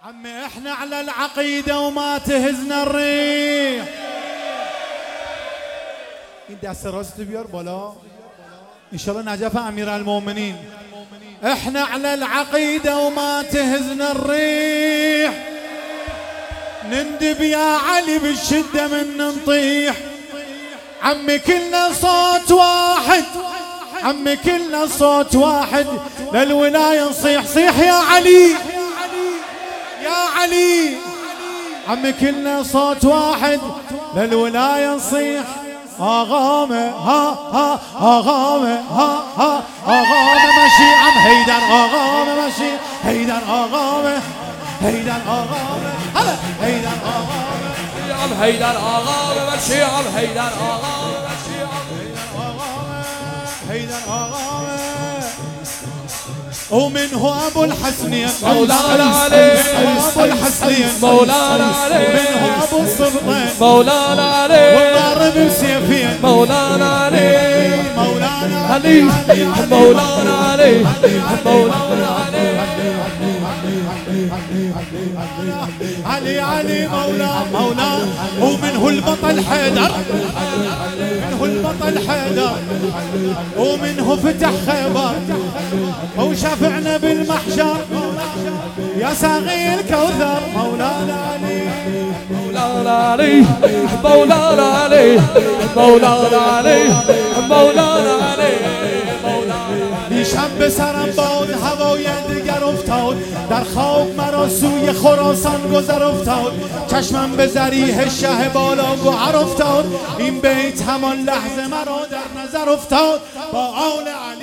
عمي احنا على العقيدة وما تهزنا الريح. این دست راست بیار بالا ان شاء الله نجف امیر المؤمنین. احنا على العقيدة وما تهزنا الريح، نندب يا علي بالشدة من نطيح. عمي كلنا صوت واحد، عمي كلنا صوت واحد، للولاية نصيح صيح يا علي يا علي. عمي كلنا صوت واحد للولاية نصيح. آغامة ها ها آغامة ها ها آغامة ماشي عم هيدر، آغامة ماشي هيدر، آغامة هيدر، آغامة هلا هيدر، آغامة عم هيدر، آغامة ماشي عم هيدر، آغامة ماشي عم هيدر، آغامة. ومنه أبو الحسنين مولانا علي، أبو الحسنين مولانا علي، ومنه أبو الصبطين مولانا علي، والضارب بسيفين مولانا علي، مولانا علي، مولانا علي، مولانا علي، علي علي مولا مولا. ومنه البطل حيدر، منه البطل حيدر، ومنه فتح خيبر وشفعنا بالمحشر يا ساقي الكوثر. مولانا علي، مولانا علي، مولانا علي، مولانا علي، مولانا علي، دیشب سرم باد هوای دیگر افتاد، در خواب مرا سوی خراسان گذر افتاد. چشمم به ذریح شه بالا گوهر افتاد، این بیت همان لحظه مرا در نظر افتاد. با آل